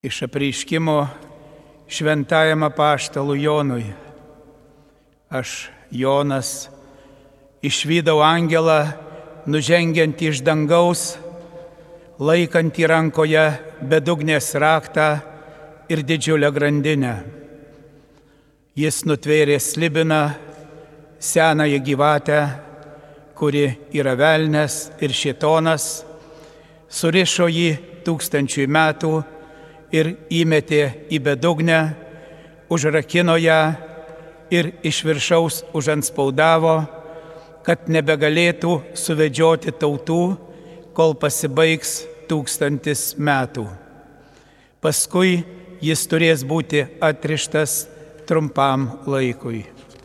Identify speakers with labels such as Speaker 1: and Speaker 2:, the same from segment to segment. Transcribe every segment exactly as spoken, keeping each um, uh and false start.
Speaker 1: Iš apreiškimo šventajam apaštalui Jonui. Aš, Jonas, išvydau angelą, nužengiantį iš dangaus, laikantį rankoje bedugnės raktą ir didžiulę grandinę. Jis nutvėrė slibiną, senąją gyvatę, kuri yra velnias ir šėtonas, surišo jį tūkstančiui metų ir įmetė į bedugnę, užrakino ją ir iš viršaus užanspaudavo, kad nebegalėtų suvedžioti tautų, kol pasibaigs tūkstantis metų. Paskui jis turės būti atrištas trumpam laikui.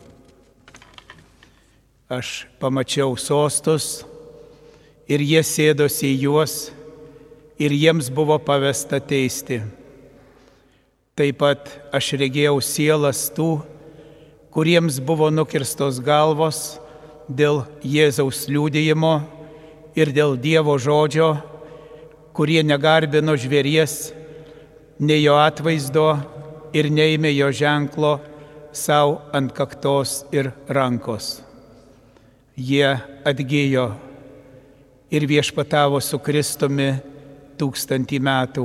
Speaker 1: Aš pamačiau sostus ir jie sėdosi į juos ir jiems buvo pavesta teisti. Taip pat aš regėjau sielas tų, kuriems buvo nukirstos galvos dėl Jėzaus liudijimo ir dėl Dievo žodžio, kurie negarbino žvėries, nei jo atvaizdo ir neėmė jo ženklo savo ant kaktos ir rankos. Jie atgijo ir viešpatavo su Kristumi tūkstantį metų.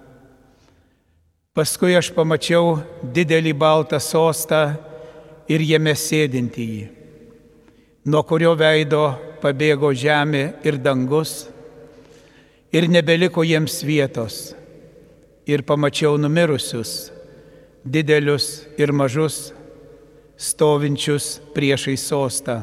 Speaker 1: Paskui aš pamačiau didelį baltą sostą ir jame sėdintįjį, nuo kurio veido pabėgo žemė ir dangus, ir nebeliko jiems vietos. Ir pamačiau numirusius, didelius ir mažus, stovinčius priešais sostą.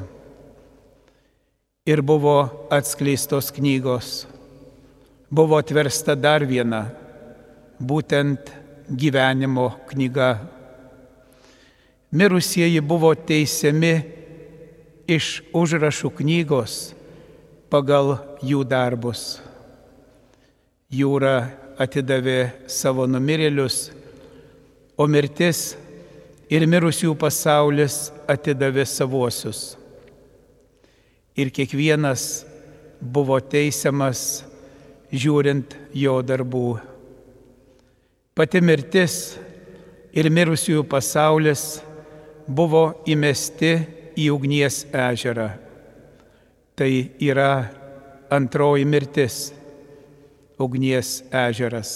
Speaker 1: Ir buvo atskleistos knygos. Buvo atversta dar viena, būtent gyvenimo knyga. Mirusieji buvo teisiami iš užrašų knygos pagal jų darbus. Jūra atidavė savo numirėlius, o mirtis ir mirusių pasaulis atidavė savuosius. Ir kiekvienas buvo teisiamas žiūrint jo darbų. Pati mirtis ir mirusiųjų pasaulis buvo įmesti į ugnies ežerą. Tai yra antroji mirtis, ugnies ežeras.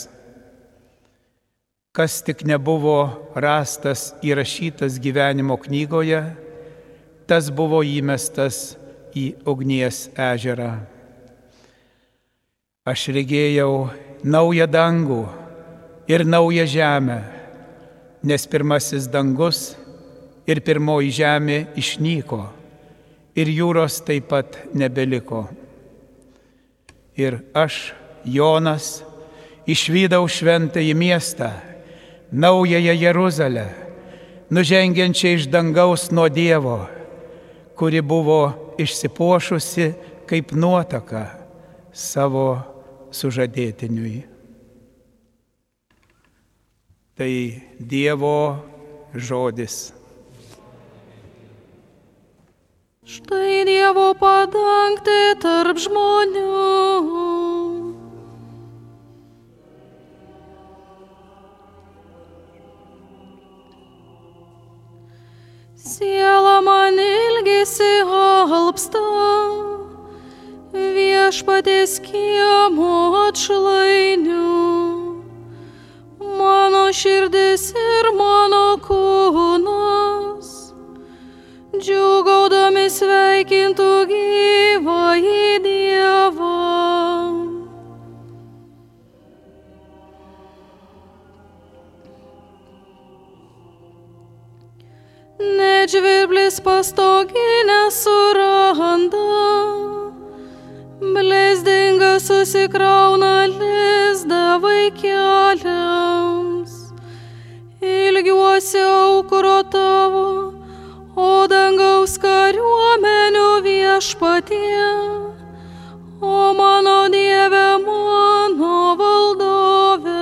Speaker 1: Kas tik nebuvo rastas įrašytas gyvenimo knygoje, tas buvo įmestas į ugnies ežerą. Aš regėjau naują dangų ir naują žemę, nes pirmasis dangus ir pirmoji žemė išnyko, ir jūros taip pat nebeliko. Ir aš, Jonas, išvydau šventąjį miestą, naująją Jeruzalę, nužengiančią iš dangaus nuo Dievo, kuri buvo išsipuošusi kaip nuotaka savo sužadėtiniui. Tai Dievo žodis.
Speaker 2: Štai Dievo padangtė tarp žmonių. Siela man ilgisi alpsta, viešpaties kiemo atšlainių. Mano širdis ir mano kūnas, džiūgaudami sveikintų gyvąjį Dievą. Net žvirblis pastoginę suranda, blezdinga susikrauna lizdą vaikeliams. Ilgiuosi aukuro tavo, o dangaus kariuomenių viešpatie, o mano Dieve, mano valdove.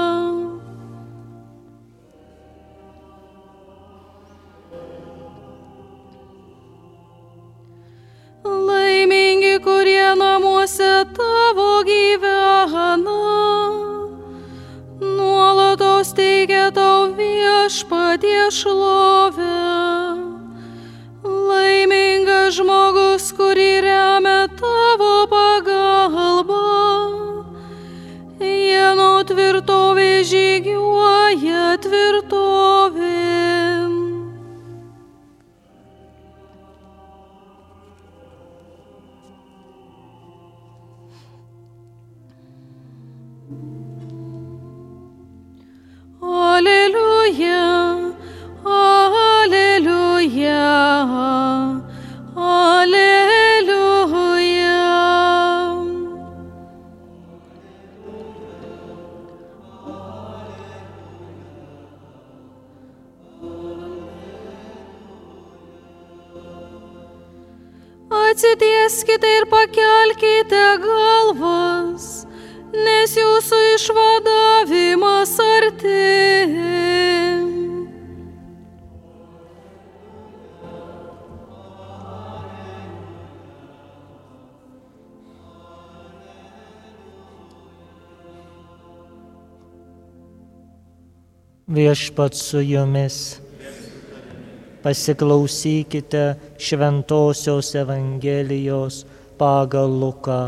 Speaker 2: Laimingi, kurie namuose tavo gyvena, nuolat maldos teikia tau viešpatie šlovę. Laimingas žmogus, kurį remia tavo pagalba. Jie nuo tvirtovės žygiuoja tvirtovėn. Alleluja, alleluja, alleluja. Atsitieskite ir pakelkite galvas, nes jūsų išvadavimas arti.
Speaker 3: Viešpats su jumis. Pasiklausykite Šventosios Evangelijos pagal Luką.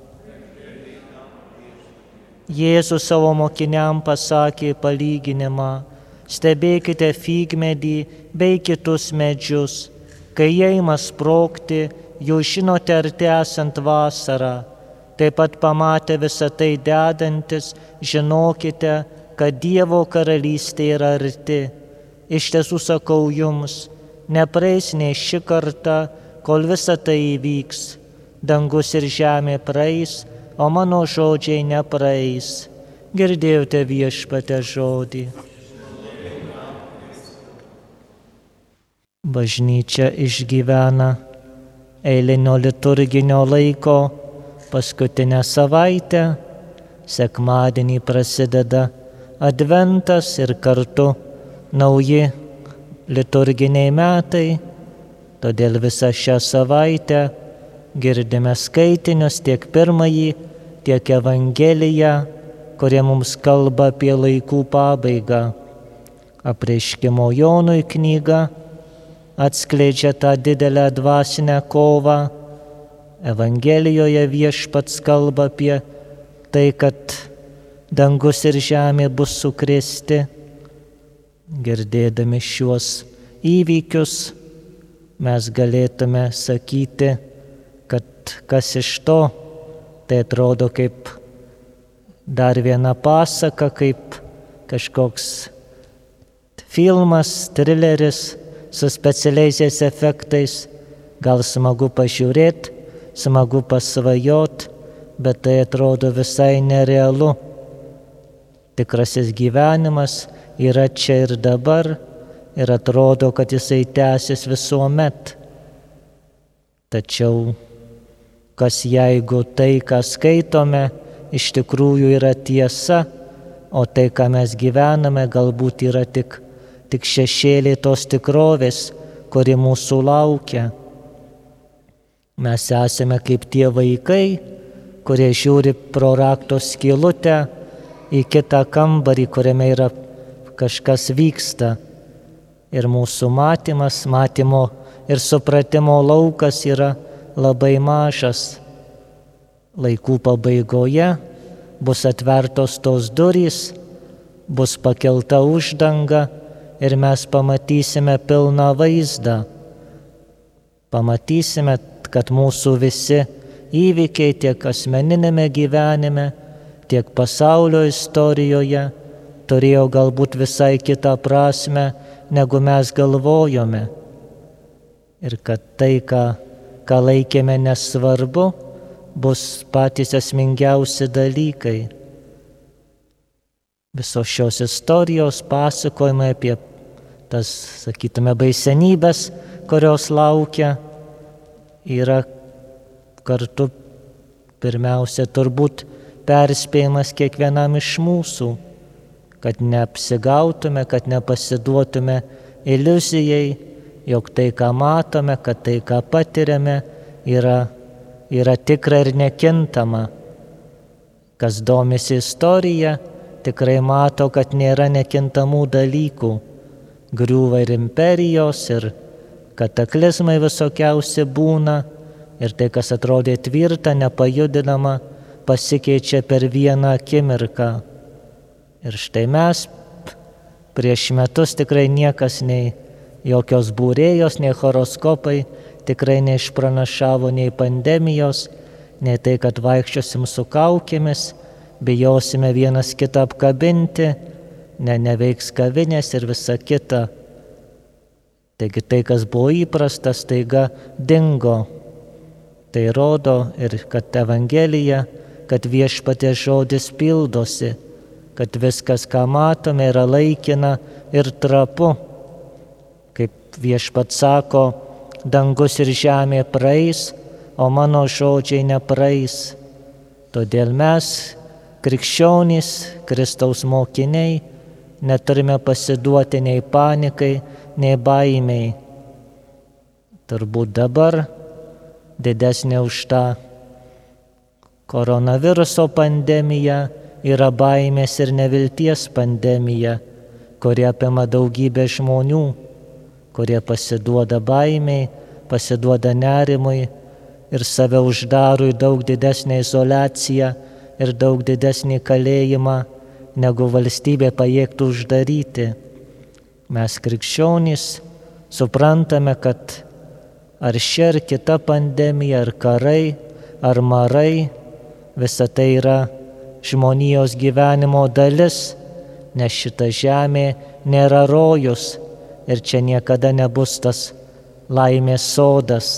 Speaker 3: Jėzus savo mokiniam pasakė palyginimą: stebėkite figmedį bei kitus medžius. Kai jie ima sprogti, jūs žinote arti esant vasarą. Taip pat pamatę visą tai dedantis, žinokite, kad Dievo karalystė yra arti. Iš tiesų sakau jums, nepraeis nei ši karta, kol visa tai įvyks. Dangus ir žemė praeis, o mano žodžiai nepraeis. Girdėjote Viešpatie žodį. Bažnyčia išgyvena eilinio liturginio laiko paskutinę savaitę. Sekmadienį prasideda Adventas ir kartu nauji liturginiai metai. Todėl visą šią savaitę girdime skaitinius, tiek pirmąjį, tiek Evangeliją, kurie mums kalba apie laikų pabaigą. Apreiškimo Jonui knyga atskleidžia tą didelę dvasinę kovą. Evangelijoje Viešpats kalba apie tai, kad dangus ir žemė bus sukrėsti. Girdėdami šiuos įvykius, mes galėtume sakyti, kad kas iš to, tai atrodo kaip dar viena pasaka, kaip kažkoks filmas, trileris su specialiaisiais efektais. Gal smagu pažiūrėti, smagu pasvajot, bet tai atrodo visai nerealu. Tikrasis gyvenimas yra čia ir dabar ir atrodo, kad jisai tęsis visuomet. Tačiau kas jeigu tai, ką skaitome, iš tikrųjų yra tiesa, o tai, ką mes gyvename, galbūt yra tik, tik šešėliai tos tikrovės, kuri mūsų laukia. Mes esame kaip tie vaikai, kurie žiūri pro rakto skylutę į kitą kambarį, kuriame yra kažkas vyksta. Ir mūsų matymas, matymo ir supratimo laukas yra labai mažas. Laikų pabaigoje bus atvertos tos durys, bus pakelta uždanga ir mes pamatysime pilną vaizdą. Pamatysime, kad mūsų visi įvykiai tiek asmeninėme gyvenime, tiek pasaulio istorijoje turėjo galbūt visai kitą prasme, negu mes galvojome. Ir kad tai, ką, ką laikėme nesvarbu, bus patys esmingiausi dalykai. Visos šios istorijos pasakojimai apie tas, sakytume, baisenybės, kurios laukia, yra kartu pirmiausia turbūt perspėjimas kiekvienam iš mūsų, kad neapsigautume, kad nepasiduotume iliuzijai, jog tai, ką matome, kad tai, ką patiriame, yra, yra tikra ir nekintama. Kas domisi istorija, tikrai mato, kad nėra nekintamų dalykų. Griūva ir imperijos, ir kataklizmai visokiausi būna, ir tai, kas atrodė tvirta, nepajudinama, pasikeičia per vieną akimirką. Ir štai mes prieš metus tikrai niekas, nei jokios būrėjos, nei horoskopai, tikrai neišpranašavo nei pandemijos, nei tai, kad vaikščiosim su kaukėmis, bijosime vienas kitą apkabinti, ne, neveiks kavinės ir visa kita. Taigi tai, kas buvo įprastas, taiga dingo. Tai rodo ir kad Evangelija, kad Viešpaties žodis pildosi, kad viskas, ką matome, yra laikina ir trapu. Kaip Viešpats sako, dangus ir žemė praeis, o mano žodžiai nepraeis. Todėl mes, krikščionys, Kristaus mokiniai, neturime pasiduoti nei panikai, nei baimiai. Turbūt dabar didesnė už tą koronaviruso pandemiją yra baimės ir nevilties pandemija, kuri apima daugybę žmonių, kurie pasiduoda baimiai, pasiduoda nerimui ir save uždaro į daug didesnę izoliaciją ir daug didesnį kalėjimą, negu valstybė pajėgtų uždaryti. Mes krikščionys suprantame, kad ar ši ar kita pandemija, ar karai, ar marai, visa tai yra žmonijos gyvenimo dalis, nes šita žemė nėra rojus ir čia niekada nebus tas laimės sodas.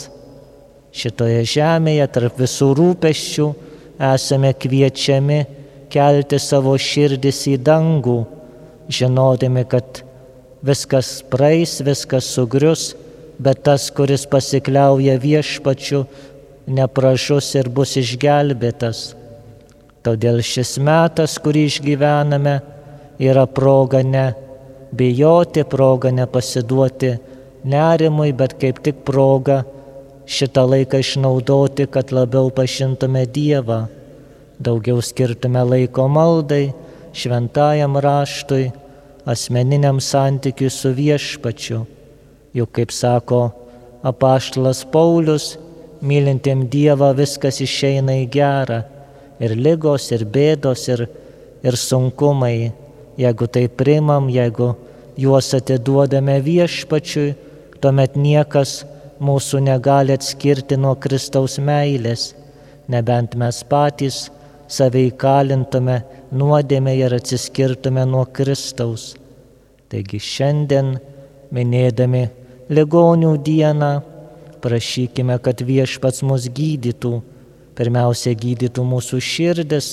Speaker 3: Šitoje žemėje tarp visų rūpesčių esame kviečiami kelti savo širdis į dangų, žinodami, kad viskas praeis, viskas sugrius, bet tas, kuris pasikliauja Viešpačiu, nepražus ir bus išgelbėtas. Todėl šis metas, kurį išgyvename, yra proga ne bijoti, proga nepasiduoti nerimui, bet kaip tik proga šitą laiką išnaudoti, kad labiau pažintume Dievą, daugiau skirtume laiko maldai, šventajam raštui, asmeniniam santykiui su Viešpačiu. Juk, kaip sako apaštalas Paulius, mylintiem Dievą viskas išeina į gerą, ir ligos, ir bėdos, ir, ir sunkumai. Jeigu tai priimam, jeigu juos atiduodame Viešpačiui, tuomet niekas mūsų negali atskirti nuo Kristaus meilės, nebent mes patys save įkalintume nuodėmėje ir atsiskirtume nuo Kristaus. Taigi šiandien, minėdami ligonių dieną, prašykime, kad Viešpats mus gydytų, pirmiausia gydytų mūsų širdis,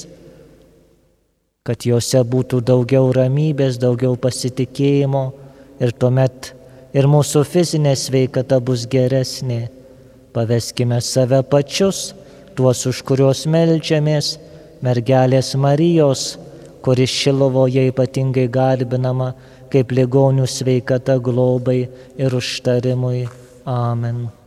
Speaker 3: kad jose būtų daugiau ramybės, daugiau pasitikėjimo ir tuomet ir mūsų fizinė sveikata bus geresnė. Paveskime save pačius, tuos, už kuriuos meldžiamės, mergelės Marijos, kuri Šilovoje ypatingai garbinama kaip ligonių sveikata globai ir užtarimui. Amen.